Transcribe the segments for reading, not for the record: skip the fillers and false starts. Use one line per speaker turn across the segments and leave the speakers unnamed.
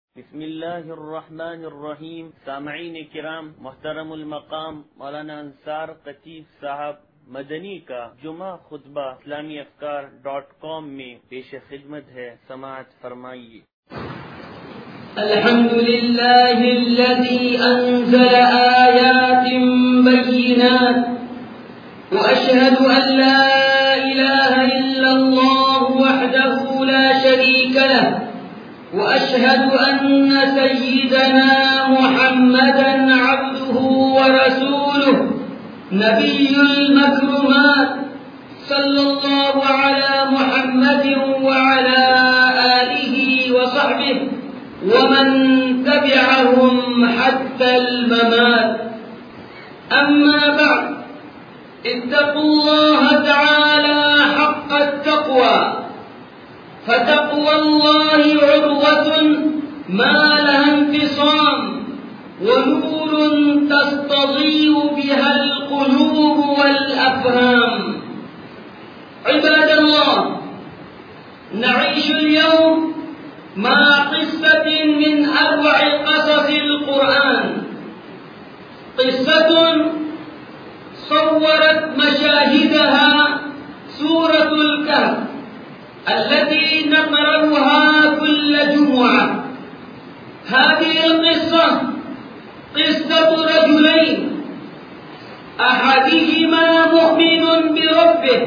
بسم الله الرحمن الرحیم. سامعین کرام، محترم المقام مولانا انصار قطیف صاحب مدنی کا جمعہ خطبہ اسلامیافکار.com میں پیش خدمت ہے، سماعت فرمائیے۔
الحمد لله الذي أنزل آيات بينات وأشهد أن لا إله إلا الله وحده لا شريك له وأشهد أن سيدنا محمدا عبده ورسوله نبي المكرمات صلى الله على محمد وعلى آله وصحبه ومن تبعهم حتى الممات. أما بعد، اتقوا الله تعالى حق التقوى، فتقوى الله عروة ما لها انفصام، ونور تستضيء بها القلوب والأفهام. عباد الله، نعيش اليوم مع قصة من أروع قصص القرآن، قصة صورت مشاهدها سورة الكهف التي نقرأها كل جمعة. هذه القصة قصة رجلين، أحدهما مؤمن بربه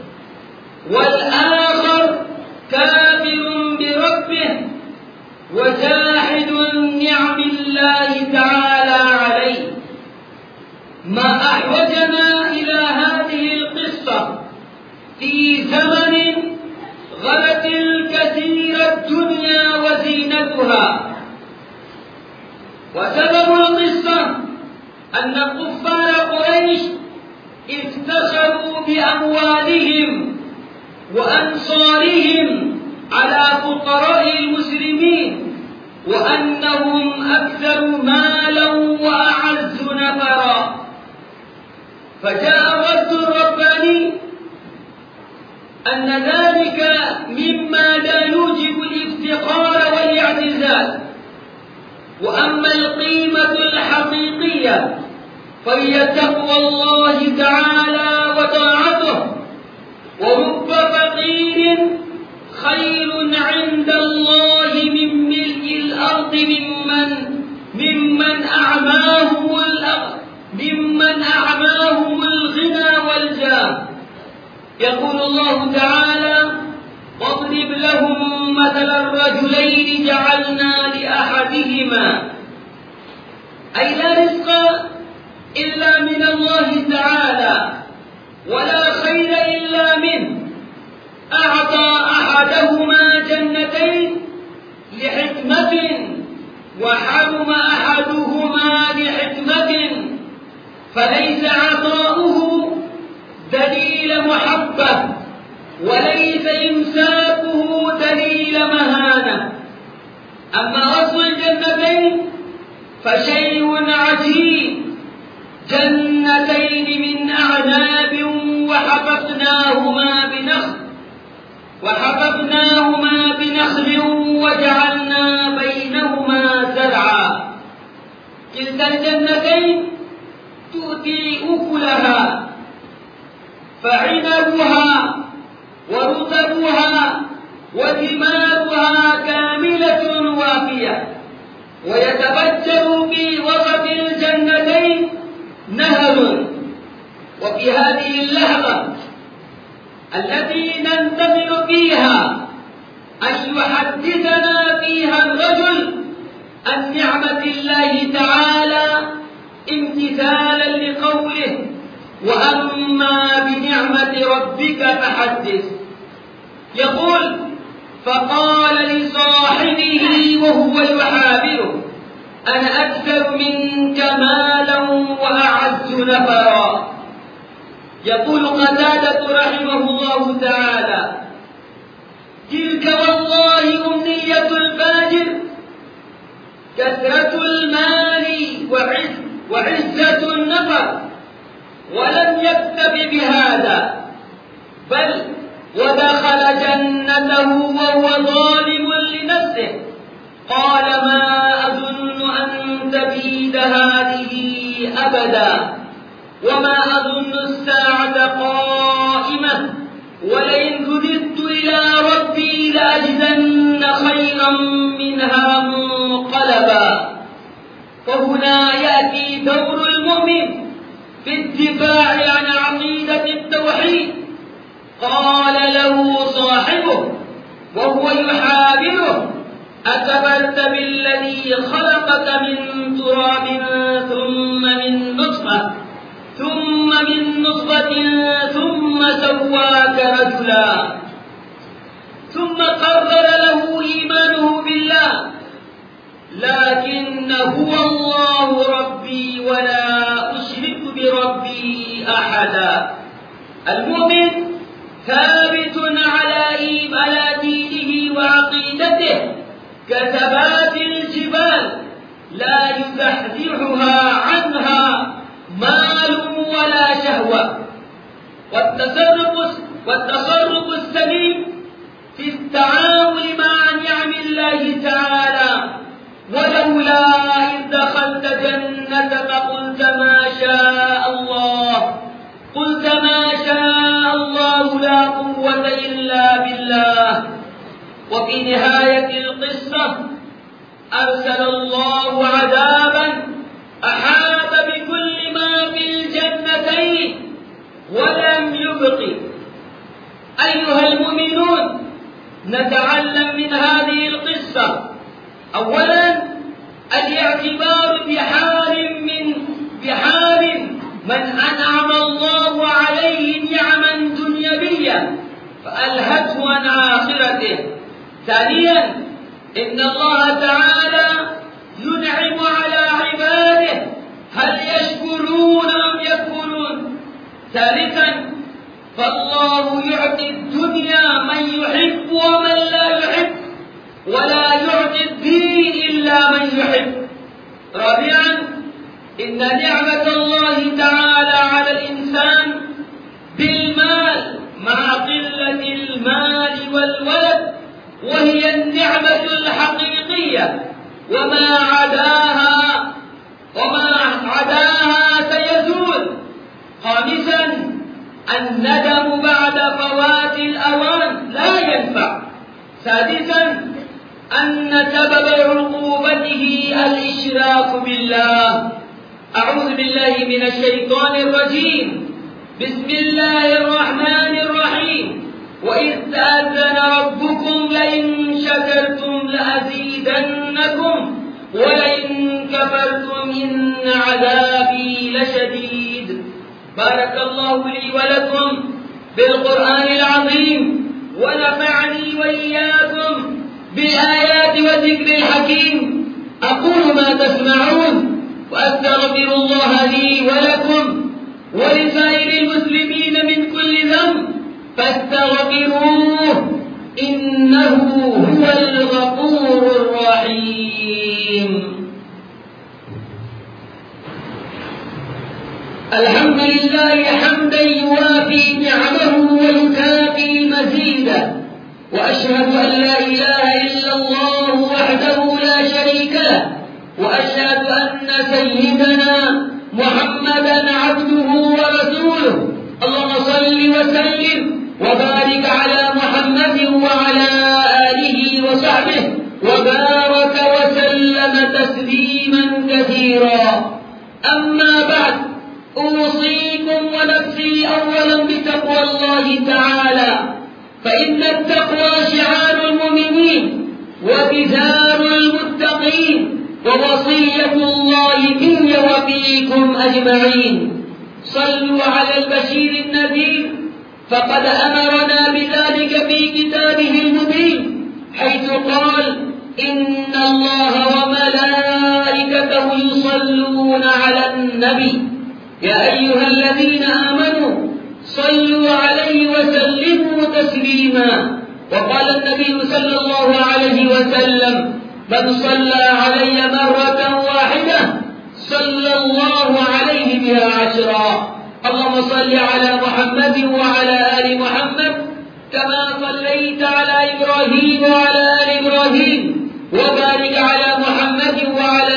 والآخر كافر بربه وجاحد نعم الله تعالى عليه. ما أحوجنا إلى هذه القصة في زمن غلت الكثير الدنيا وزينتها. وسبب القصة أن كفار قريش افتخروا بأموالهم وأنصارهم على فقراء المسلمين، وأنهم أكثر مالا وأعز نفرا. فجاء الرد الرباني أن ذلك مما لا يوجب الافتقار والاعتزاز، وأما القيمة الحقيقية فهي تقوى الله تعالى وطاعته. ورب فقير خير عند الله من ملء الأرض ممن أعماهم الغنى والجاه. يقول الله تعالى: واضرب لهم مثل الرجلين جعلنا لأحدهما، أي لا رزق إلا من الله تعالى ولا خير إلا منه. أعطى أحدهما جنتين لحكمة وحرم أحدهما لحكمة، فليس عطاؤه دليل محبة وليس إمساكه دليل مهانة. أما أصل الجنتين فشيء عجيب، جنتين من أعناب وحفظناهما بنخل وجعلنا بينهما زرعا. كلتا الجنتين تؤتي أكلها، فعنبها ورطبها وثمارها كاملة وافية. ويتفجر في وسط الجنتين نهر. وفي هذه اللحظة التي ننتظر فيها أن يحدثنا فيها الرجل عن نعمة الله تعالى امتثالا لقوله: وأما بنعمة ربك فحدث. يقول: فقال لصاحبه وهو يحاوره: أنا أكثر منك مالا وأعز نفرا. يقول قتادة رحمه الله تعالى: تلك والله أمنية الفاجر، كثرة المال وعزة النفر. ولم يكتف بهذا، بل ودخل جنته وهو ظالم لنفسه. قال: ما لن تبيد هذه أبدا، وما أظن الساعة قائمة، ولئن رددت إلى ربي لأجدن خيرا منها منقلبا. فهنا يأتي دور المؤمن في الدفاع عن عقيدة التوحيد. قال له صاحبه وهو يحاوره: أكفرت بالذي خلقك من تراب ثم من نطفة ثم سواك رجلا. ثم قرر له إيمانه بالله: لكن هو الله ربي ولا أشرك بربي أحدا. المؤمن ثابت على دينه وعقيدته كثبات الجبال، لا يزحزحها عنها مال ولا شهوة. والتصرف السليم في التعامل مع نعم الله تعالى. ولولا إذ دخلت جنتك قلت ما شاء الله لا قوة إلا بالله. وفي نهاية القصة أرسل الله عذابا أحاط بكل ما في الجنتين ولم يبق. أيها المؤمنون، نتعلم من هذه القصة أولا الاعتبار بحال من أنعم الله عليه نعما دنيوية فألهته عن آخرته. ثانيا إن الله تعالى ينعم على عباده، هل يشكرون أم يكفرون؟ ثالثا فالله يعطي الدنيا من يحب ومن لا يحب، ولا يعطي الدين إلا من يحب. رابعا إن نعمة الله تعالى على الإنسان بالمال مع قلة المال والولد وهي النعمة الحقيقية، وما عداها سيزول. خامسا الندم بعد فوات الأوان لا ينفع. سادسا أن سبب عقوبته الإشراك بالله. أعوذ بالله من الشيطان الرجيم. بسم الله الرحمن الرحيم. وإذ تأذن ربكم لئن شكرتم لأزيدنكم ولئن كفرتم إن عذابي لشديد. بارك الله لي ولكم بالقرآن العظيم، ونفعني وإياكم بالآيات والذكر الحكيم. أقول ما تسمعون وأستغفر الله لي ولكم ولسائر المسلمين من كل ذنب فاستغفروه إنه هو الغفور الرحيم. الحمد لله حمدا يوافي نعمه ويكافي مزيدا، وأشهد أن لا إله إلا الله وحده لا شريك له، وأشهد أن سيدنا محمدا عبده ورسوله. اللهم صل وسلم وبارك على محمد وعلى آله وصحبه وبارك وسلم تسليما كثيرا. أما بعد، أوصيكم ونفسي أولا بتقوى الله تعالى، فإن التقوى شعار المؤمنين وبذار المتقين، ووصية الله مني وفيكم أجمعين. صلوا على البشير النذير، فقد أمرنا بذلك في كتابه المبين، حيث قال: إن الله وملائكته يصلون على النبي يا أيها الذين آمنوا صلوا عليه وسلموا تسليما. وقال النبي صلى الله عليه وسلم: من صلى علي مرة واحدة صلى الله عليه بها 10. اللهم صل على محمد وعلى آل محمد كما صليت على إبراهيم وعلى آل إبراهيم، وبارك على محمد وعلى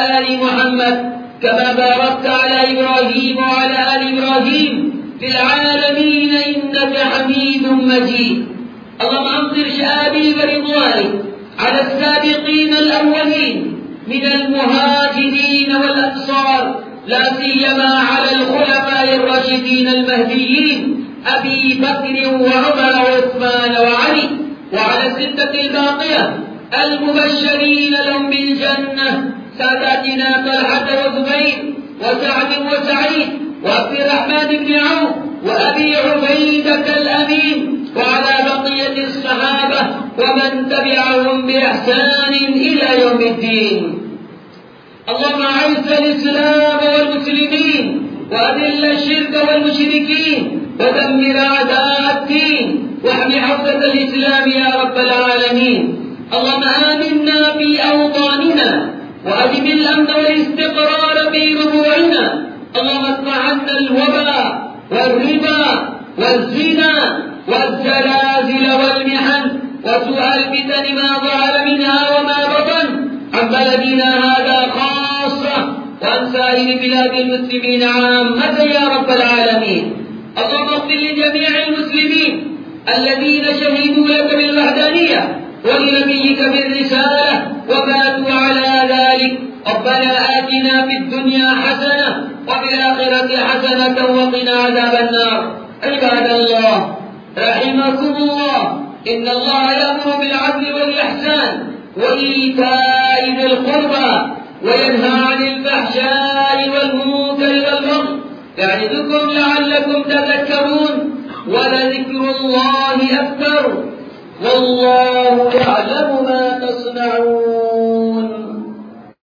وعلى آل محمد كما باركت على إبراهيم وعلى آل إبراهيم في العالمين إنك حميد مجيد. اللهم أمطر شآبي ورضوانك على السابقين الأولين من المهاجرين والأنصار، لا سيما على الخلفاء الراشدين المهديين أبي بكر وعمر وعثمان وعلي، وعلى الستة الباقية المبشرين لهم بالجنة ساداتنا طلحة وزبير وسعد وسعيد وعبد الرحمن بن عوف وأبي عبيدة الأمين، وعلى بقية الصحابة ومن تبعهم بإحسان إلى يوم الدين. اللهم أعز الإسلام والمسلمين وأذل الشرك والمشركين ودمر أعداء الدين واحم حوزة الإسلام يا رب العالمين. اللهم آمنا في أوطاننا وأدم الأمن والاستقرار في ربوعنا. اللهم ادفع عنا الوباء والربا والزنا والزلازل والمحن وسوء الفتن ما ظهر منها وما بطن عن بلدنا هذا خاصة وعن سائر بلاد المسلمين عامة يا رب العالمين. اللهم اغفر لجميع المسلمين الذين شهدوا لك بالوحدانية ولنبيك بالرسالة وماتوا على ذلك. ربنا آتنا في الدنيا حسنة وفي الآخرة حسنة وقنا عذاب النار. عباد الله رحمكم الله، إن الله يأمر بالعدل والإحسان وإيتاء ذي القربى وينهى عن الفحشاء والمنكر والبغي يعظكم لعلكم تذكرون، ولذكر الله أكبر والله يعلم ما تصنعون.